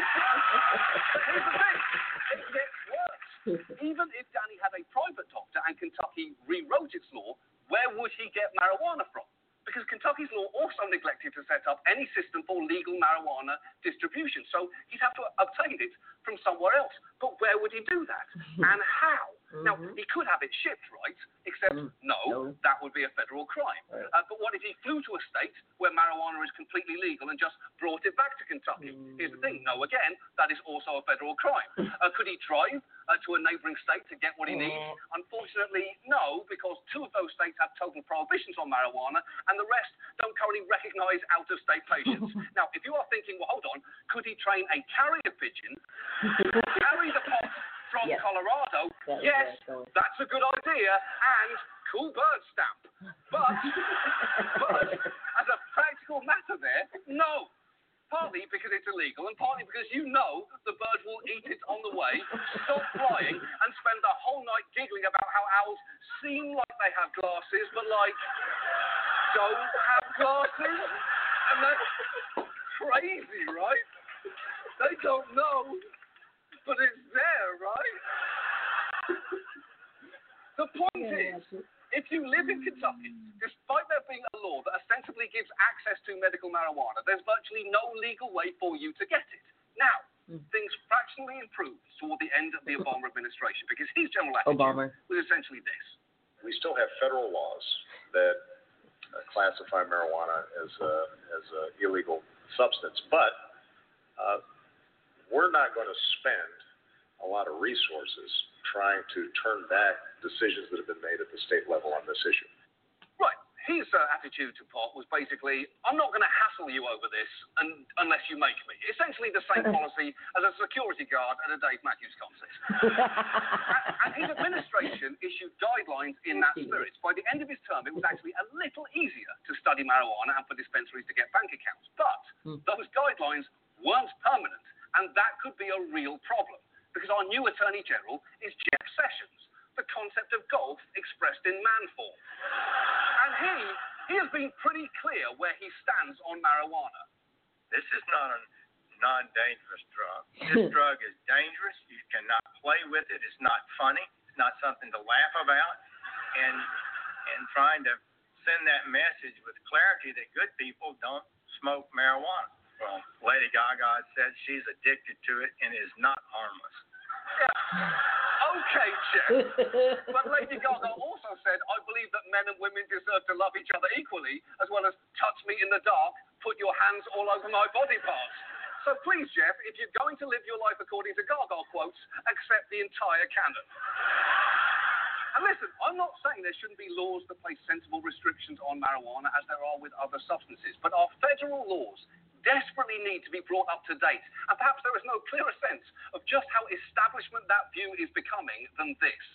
P: But here's the thing. It gets worse. Even if Danny had a private doctor and Kentucky rewrote its law, where would he get marijuana from? Because Kentucky's law also neglected to set up any system for legal marijuana distribution. So he'd have to obtain it from somewhere else. But where would he do that? And how? Mm-hmm. Now, he could have it shipped, right? Except, mm. no, no, that would be a federal crime. Right. Uh, but what if he flew to a state where marijuana is completely legal and just brought it back to Kentucky? Mm. Here's the thing. No, again, that is also a federal crime. Uh, could he drive uh, to a neighboring state to get what he needs? Uh. Unfortunately, no, because two of those states have total prohibitions on marijuana, and the rest don't currently recognize out-of-state patients. Now, if you are thinking, well, hold on, could he train a carrier pigeon to carry the pot from yes. Colorado? That yes, that's a good idea, and cool bird stamp. But, but as a practical matter there, no. Partly because it's illegal, and partly because you know the bird will eat it on the way, stop flying, and spend the whole night giggling about how owls seem like they have glasses, but like, don't have glasses. And that's crazy, right? They don't know, but it's there, right? The point is, if you live in Kentucky, despite there being a law that ostensibly gives access to medical marijuana, there's virtually no legal way for you to get it. Now, mm. things fractionally improved toward the end of the Obama administration because his general attitude Obama. was essentially this.
U: We still have federal laws that uh, classify marijuana as a, as a illegal substance, but uh, we're not going to spend a lot of resources trying to turn back decisions that have been made at the state level on this issue.
P: Right. His uh, attitude to pot was basically, I'm not going to hassle you over this un- unless you make me. Essentially the same policy as a security guard at a Dave Matthews concert. and, and his administration issued guidelines in that spirit. By the end of his term, it was actually a little easier to study marijuana and for dispensaries to get bank accounts. But hmm. those guidelines weren't permanent, and that could be a real problem. Because our new Attorney General is Jeff Sessions, the concept of golf expressed in man form. And he, he has been pretty clear where he stands on marijuana.
G: This is not a non-dangerous drug. This drug is dangerous. You cannot play with it. It's not funny. It's not something to laugh about. And, and trying to send that message with clarity that good people don't smoke marijuana. Well, Lady Gaga said she's addicted to it and is not harmless.
P: Yeah. Okay, Jeff. But Lady Gaga also said, I believe that men and women deserve to love each other equally, as well as touch me in the dark, put your hands all over my body parts. So please, Jeff, if you're going to live your life according to Gaga quotes, accept the entire canon. And listen, I'm not saying there shouldn't be laws that place sensible restrictions on marijuana as there are with other substances, but our federal laws desperately need to be brought up to date. And perhaps there is no clearer sense of just how establishment that view is becoming than this.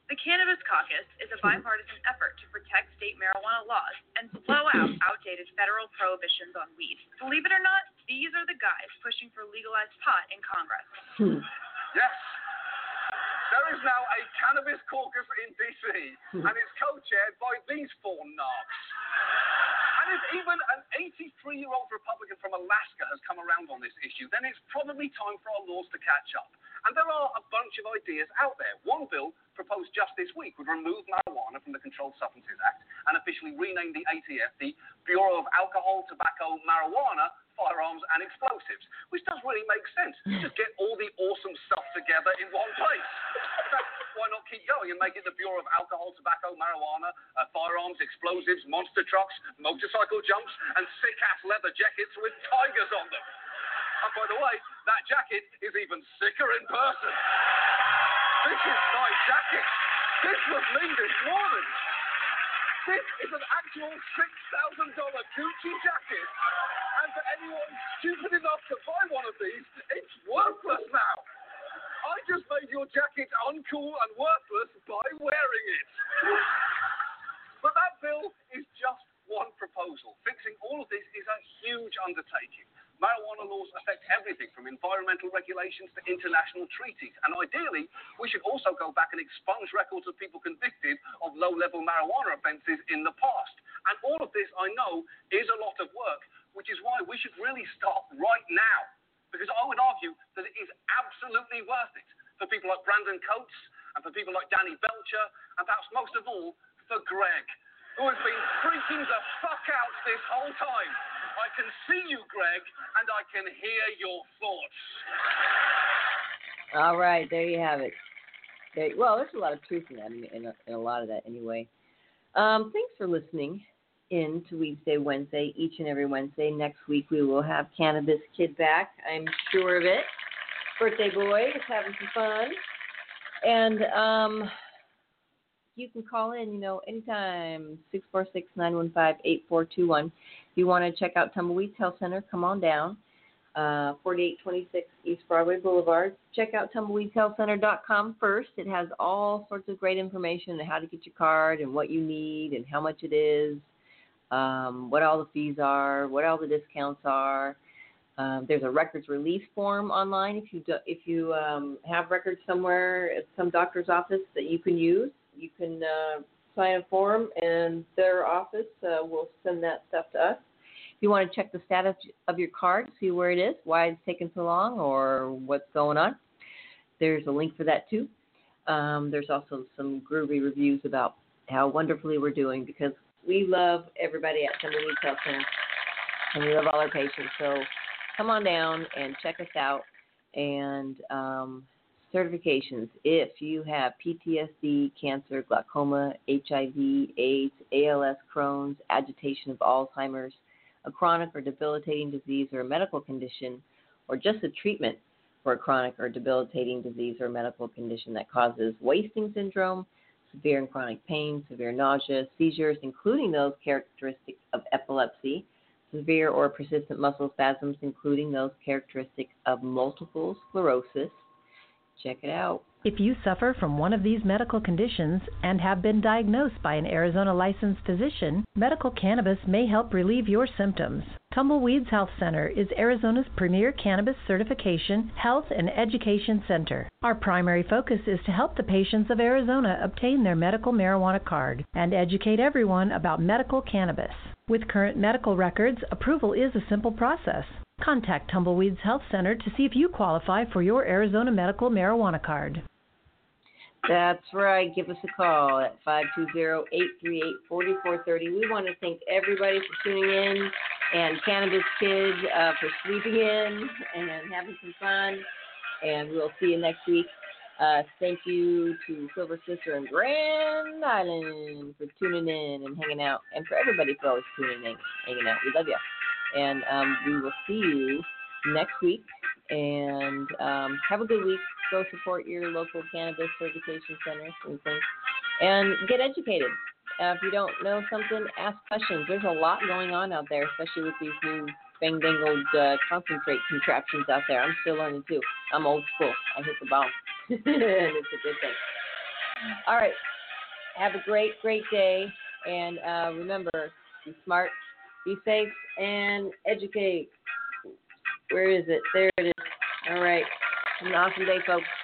C: The Cannabis Caucus is a bipartisan effort to protect state marijuana laws and blow out outdated federal prohibitions on weed. Believe it or not, these are the guys pushing for legalized pot in Congress.
P: Yes. There is now a cannabis caucus in D C, and it's co-chaired by these four narcs. And if even an eighty-three-year-old Republican from Alaska has come around on this issue, then it's probably time for our laws to catch up. And there are a bunch of ideas out there. One bill proposed just this week would remove marijuana from the Controlled Substances Act and officially rename the A T F the Bureau of Alcohol, Tobacco, Marijuana, Firearms and Explosives, which does really make sense. Just get all the awesome stuff together in one place. So why not keep going and make it the Bureau of Alcohol, Tobacco, Marijuana, uh, Firearms, Explosives, Monster Trucks, Motorcycle Jumps, and sick-ass leather jackets with tigers on them. And by the way, that jacket is even sicker in person. This is my jacket. This was me this morning. This is an actual six thousand dollars Gucci jacket. And for anyone stupid enough to buy one of these, it's worthless now. I just made your jacket uncool and worthless by wearing it. But that bill is just one proposal. Fixing all of this is a huge undertaking. Marijuana laws affect everything from environmental regulations to international treaties. And ideally, we should also go back and expunge records of people convicted of low-level marijuana offenses in the past. And all of this, I know, is a lot of work, which is why we should really start right now. Because I would argue that it is absolutely worth it for people like Brandon Coates and for people like Danny Belcher, and perhaps most of all, for Greg, who has been freaking the fuck out this whole time. I can see you, Greg, and I can hear your thoughts.
B: All right, there you have it. There, well, there's a lot of truth in that, in a, in a lot of that anyway. Um, thanks for listening in to Weedsday Wednesday, each and every Wednesday. Next week we will have Cannabis Kid back. I'm sure of it. Birthday boy is having some fun. And um, you can call in, you know, anytime, six four six, nine one five, eight four two one. If you want to check out Tumbleweeds Health Center, come on down, uh, forty-eight twenty-six East Broadway Boulevard. Check out tumbleweeds health center dot com first. It has all sorts of great information on how to get your card and what you need and how much it is, um, what all the fees are, what all the discounts are. Um, there's a records release form online if you do, if you um, have records somewhere at some doctor's office that you can use. You can uh, sign a form, and their office uh, will send that stuff to us. If you want to check the status of your card, see where it is, why it's taking so long, or what's going on, there's a link for that too. Um, there's also some groovy reviews about how wonderfully we're doing, because we love everybody at Tumbleweeds Health Center, and we love all our patients. So come on down and check us out. And um, certifications, if you have P T S D, cancer, glaucoma, H I V, AIDS, A L S, Crohn's, agitation of Alzheimer's, a chronic or debilitating disease or a medical condition, or just a treatment for a chronic or debilitating disease or medical condition that causes wasting syndrome, severe and chronic pain, severe nausea, seizures, including those characteristic of epilepsy, severe or persistent muscle spasms, including those characteristic of multiple sclerosis. Check it out.
A: If you suffer from one of these medical conditions and have been diagnosed by an Arizona licensed physician, medical cannabis may help relieve your symptoms. Tumbleweeds Health Center is Arizona's premier cannabis certification, health, and education center. Our primary focus is to help the patients of Arizona obtain their medical marijuana card and educate everyone about medical cannabis. With current medical records, approval is a simple process. Contact Tumbleweeds Health Center to see if you qualify for your Arizona medical marijuana card.
B: That's right. Give us a call at five two zero, eight three eight, four four three zero. We want to thank everybody for tuning in, and Cannabis Kids uh, for sleeping in and having some fun. And we'll see you next week. Uh, thank you to Silver Sister and Grand Island for tuning in and hanging out, and for everybody for always tuning in, hanging out. We love you. And um, we will see you next week. And um, have a good week. Go support your local cannabis certification centers and things. And get educated. Uh, if you don't know something, ask questions. There's a lot going on out there, especially with these new bang-dangled uh, concentrate contraptions out there. I'm still learning, too. I'm old school. I hit the ball. And it's a good thing. All right. Have a great, great day. And uh, remember, be smart, be safe, and educate. Where is it? There it is. All right. Have an awesome day, folks.